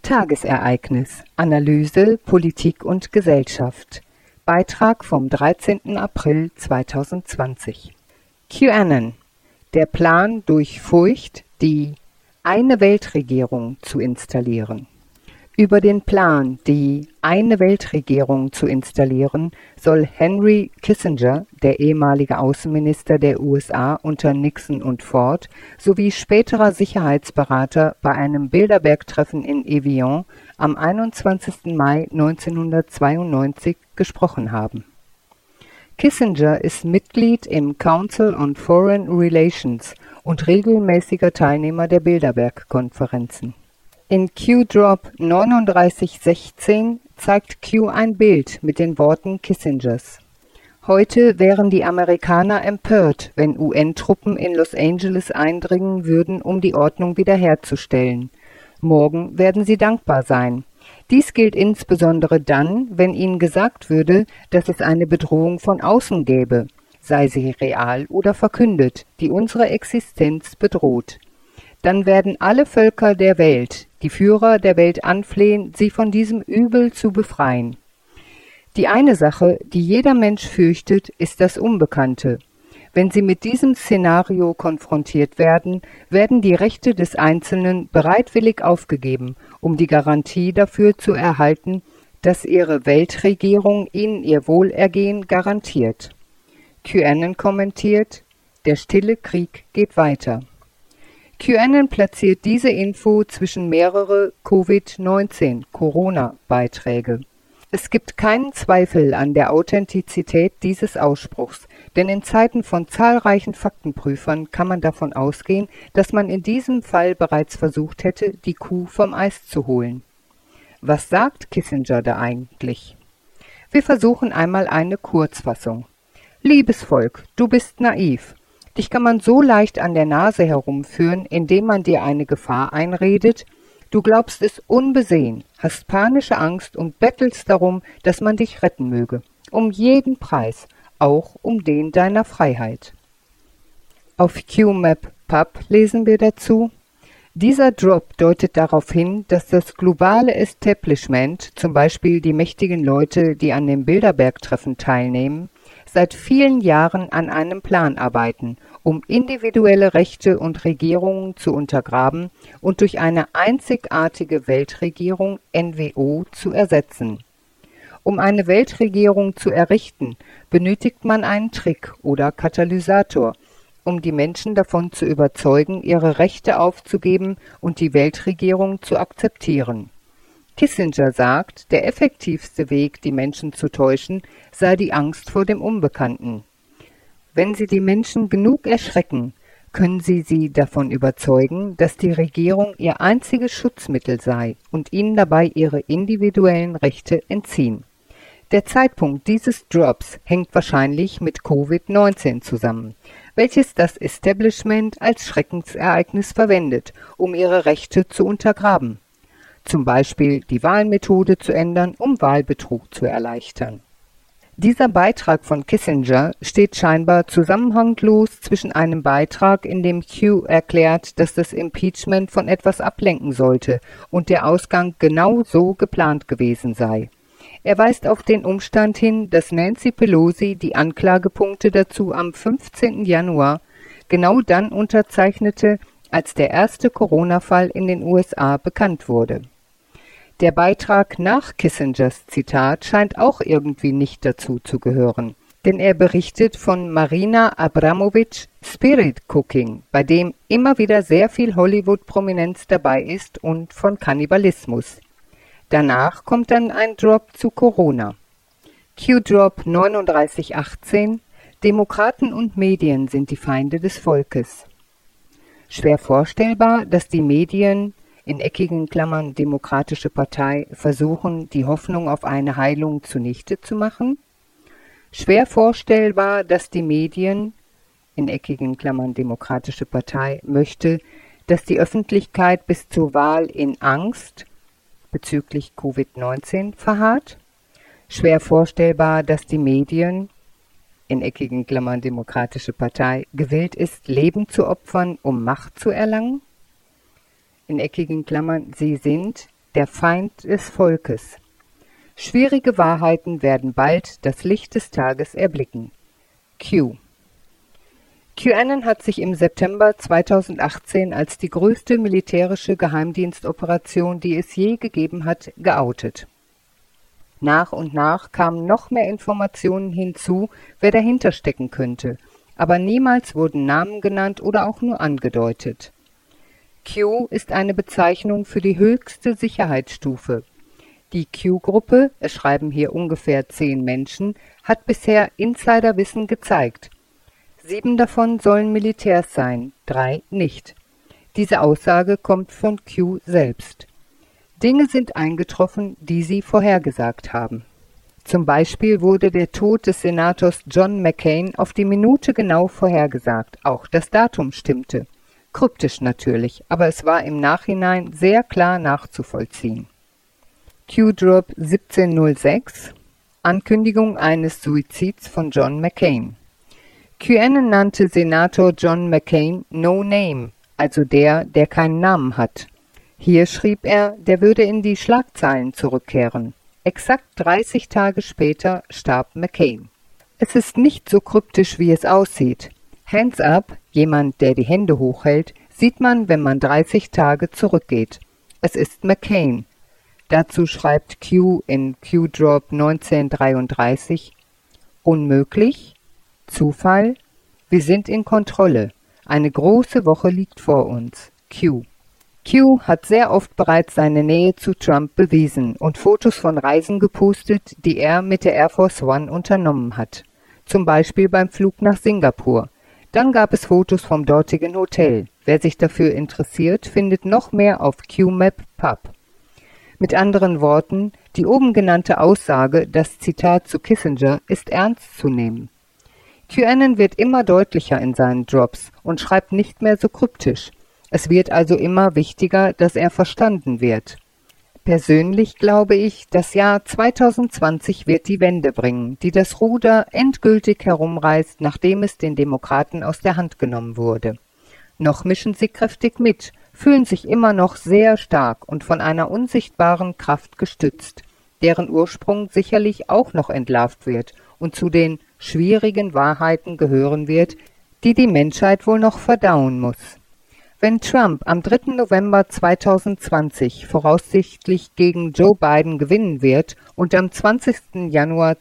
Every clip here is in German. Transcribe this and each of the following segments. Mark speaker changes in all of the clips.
Speaker 1: Tagesereignis: Analyse, Politik und Gesellschaft. Beitrag vom 13. April 2020. QAnon: Der Plan, durch Furcht die eine Weltregierung zu installieren. Über den Plan, die eine Weltregierung zu installieren, soll Henry Kissinger, der ehemalige Außenminister der USA unter Nixon und Ford, sowie späterer Sicherheitsberater bei einem Bilderberg-Treffen in Evian am 21. Mai 1992 gesprochen haben. Kissinger ist Mitglied im Council on Foreign Relations und regelmäßiger Teilnehmer der Bilderberg-Konferenzen. In Q-Drop 3916 zeigt Q ein Bild mit den Worten Kissingers. Heute wären die Amerikaner empört, wenn UN-Truppen in Los Angeles eindringen würden, um die Ordnung wiederherzustellen. Morgen werden sie dankbar sein. Dies gilt insbesondere dann, wenn ihnen gesagt würde, dass es eine Bedrohung von außen gäbe, sei sie real oder verkündet, die unsere Existenz bedroht. Dann werden alle Völker der Welt, die Führer der Welt anflehen, sie von diesem Übel zu befreien. Die eine Sache, die jeder Mensch fürchtet, ist das Unbekannte. Wenn sie mit diesem Szenario konfrontiert werden, werden die Rechte des Einzelnen bereitwillig aufgegeben, um die Garantie dafür zu erhalten, dass ihre Weltregierung ihnen ihr Wohlergehen garantiert. QAnon kommentiert: Der stille Krieg geht weiter. QAnon platziert diese Info zwischen mehrere Covid-19-Corona-Beiträge. Es gibt keinen Zweifel an der Authentizität dieses Ausspruchs, denn in Zeiten von zahlreichen Faktenprüfern kann man davon ausgehen, dass man in diesem Fall bereits versucht hätte, die Kuh vom Eis zu holen. Was sagt Kissinger da eigentlich? Wir versuchen einmal eine Kurzfassung. Liebes Volk, du bist naiv. Dich kann man so leicht an der Nase herumführen, indem man dir eine Gefahr einredet. Du glaubst es unbesehen, hast panische Angst und bettelst darum, dass man dich retten möge. Um jeden Preis, auch um den deiner Freiheit. Auf QMap-Pub lesen wir dazu: Dieser Drop deutet darauf hin, dass das globale Establishment, zum Beispiel die mächtigen Leute, die an dem Bilderberg-Treffen teilnehmen, seit vielen Jahren an einem Plan arbeiten, um individuelle Rechte und Regierungen zu untergraben und durch eine einzigartige Weltregierung NWO zu ersetzen. Um eine Weltregierung zu errichten, benötigt man einen Trick oder Katalysator, um die Menschen davon zu überzeugen, ihre Rechte aufzugeben und die Weltregierung zu akzeptieren. Kissinger sagt, der effektivste Weg, die Menschen zu täuschen, sei die Angst vor dem Unbekannten. Wenn sie die Menschen genug erschrecken, können sie davon überzeugen, dass die Regierung ihr einziges Schutzmittel sei und ihnen dabei ihre individuellen Rechte entziehen. Der Zeitpunkt dieses Drops hängt wahrscheinlich mit Covid-19 zusammen, welches das Establishment als Schreckensereignis verwendet, um ihre Rechte zu untergraben. Zum Beispiel die Wahlmethode zu ändern, um Wahlbetrug zu erleichtern. Dieser Beitrag von Kissinger steht scheinbar zusammenhanglos zwischen einem Beitrag, in dem Q erklärt, dass das Impeachment von etwas ablenken sollte und der Ausgang genau so geplant gewesen sei. Er weist auf den Umstand hin, dass Nancy Pelosi die Anklagepunkte dazu am 15. Januar genau dann unterzeichnete, als der erste Corona-Fall in den USA bekannt wurde. Der Beitrag nach Kissingers Zitat scheint auch irgendwie nicht dazu zu gehören, denn er berichtet von Marina Abramović Spirit Cooking, bei dem immer wieder sehr viel Hollywood-Prominenz dabei ist, und von Kannibalismus. Danach kommt dann ein Drop zu Corona. Q-Drop 3918: Demokraten und Medien sind die Feinde des Volkes. Schwer vorstellbar, dass die Medien in eckigen Klammern Demokratische Partei versuchen, die Hoffnung auf eine Heilung zunichte zu machen? Schwer vorstellbar, dass die Medien in eckigen Klammern Demokratische Partei möchte, dass die Öffentlichkeit bis zur Wahl in Angst bezüglich Covid-19 verharrt? Schwer vorstellbar, dass die Medien in eckigen Klammern Demokratische Partei gewillt ist, Leben zu opfern, um Macht zu erlangen? In eckigen Klammern, sie sind, der Feind des Volkes. Schwierige Wahrheiten werden bald das Licht des Tages erblicken. Q. QAnon hat sich im September 2018 als die größte militärische Geheimdienstoperation, die es je gegeben hat, geoutet. Nach und nach kamen noch mehr Informationen hinzu, wer dahinter stecken könnte, aber niemals wurden Namen genannt oder auch nur angedeutet. Q ist eine Bezeichnung für die höchste Sicherheitsstufe. Die Q-Gruppe, es schreiben hier ungefähr 10 Menschen, hat bisher Insiderwissen gezeigt. 7 davon sollen Militärs sein, 3 nicht. Diese Aussage kommt von Q selbst. Dinge sind eingetroffen, die sie vorhergesagt haben. Zum Beispiel wurde der Tod des Senators John McCain auf die Minute genau vorhergesagt. Auch das Datum stimmte. Kryptisch natürlich, aber es war im Nachhinein sehr klar nachzuvollziehen. Q-Drop 1706 – Ankündigung eines Suizids von John McCain. QAnon nannte Senator John McCain No Name, also der keinen Namen hat. Hier schrieb er, der würde in die Schlagzeilen zurückkehren. Exakt 30 Tage später starb McCain. Es ist nicht so kryptisch, wie es aussieht. Hands up, jemand, der die Hände hochhält, sieht man, wenn man 30 Tage zurückgeht. Es ist McCain. Dazu schreibt Q in Q-Drop 1933, unmöglich, Zufall, wir sind in Kontrolle, eine große Woche liegt vor uns, Q. Q hat sehr oft bereits seine Nähe zu Trump bewiesen und Fotos von Reisen gepostet, die er mit der Air Force One unternommen hat. Zum Beispiel beim Flug nach Singapur. Dann gab es Fotos vom dortigen Hotel. Wer sich dafür interessiert, findet noch mehr auf QMap Pub. Mit anderen Worten, die oben genannte Aussage, das Zitat zu Kissinger, ist ernst zu nehmen. QAnon wird immer deutlicher in seinen Drops und schreibt nicht mehr so kryptisch. Es wird also immer wichtiger, dass er verstanden wird. Persönlich glaube ich, das Jahr 2020 wird die Wende bringen, die das Ruder endgültig herumreißt, nachdem es den Demokraten aus der Hand genommen wurde. Noch mischen sie kräftig mit, fühlen sich immer noch sehr stark und von einer unsichtbaren Kraft gestützt, deren Ursprung sicherlich auch noch entlarvt wird und zu den schwierigen Wahrheiten gehören wird, die die Menschheit wohl noch verdauen muss. Wenn Trump am 3. November 2020 voraussichtlich gegen Joe Biden gewinnen wird und am 20. Januar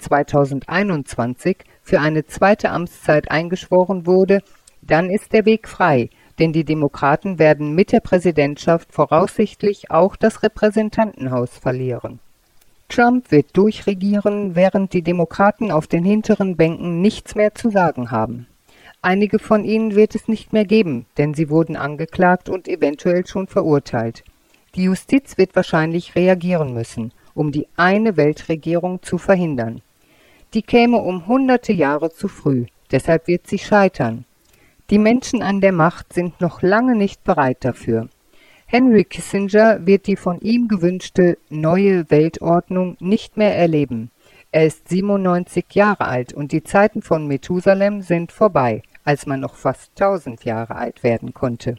Speaker 1: 2021 für eine zweite Amtszeit eingeschworen wurde, dann ist der Weg frei, denn die Demokraten werden mit der Präsidentschaft voraussichtlich auch das Repräsentantenhaus verlieren. Trump wird durchregieren, während die Demokraten auf den hinteren Bänken nichts mehr zu sagen haben. Einige von ihnen wird es nicht mehr geben, denn sie wurden angeklagt und eventuell schon verurteilt. Die Justiz wird wahrscheinlich reagieren müssen, um die eine Weltregierung zu verhindern. Die käme um hunderte Jahre zu früh, deshalb wird sie scheitern. Die Menschen an der Macht sind noch lange nicht bereit dafür. Henry Kissinger wird die von ihm gewünschte neue Weltordnung nicht mehr erleben. Er ist 97 Jahre alt und die Zeiten von Methusalem sind vorbei, als man noch fast 1000 Jahre alt werden konnte.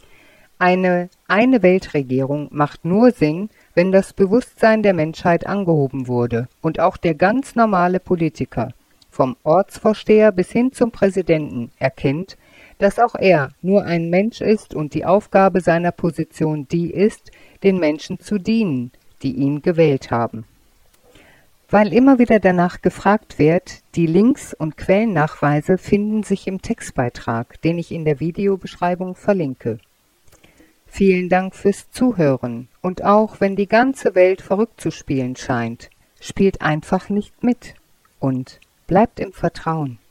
Speaker 1: Eine Weltregierung macht nur Sinn, wenn das Bewusstsein der Menschheit angehoben wurde und auch der ganz normale Politiker, vom Ortsvorsteher bis hin zum Präsidenten, erkennt, dass auch er nur ein Mensch ist und die Aufgabe seiner Position die ist, den Menschen zu dienen, die ihn gewählt haben. Weil immer wieder danach gefragt wird, die Links und Quellennachweise finden sich im Textbeitrag, den ich in der Videobeschreibung verlinke. Vielen Dank fürs Zuhören und auch wenn die ganze Welt verrückt zu spielen scheint, spielt einfach nicht mit und bleibt im Vertrauen.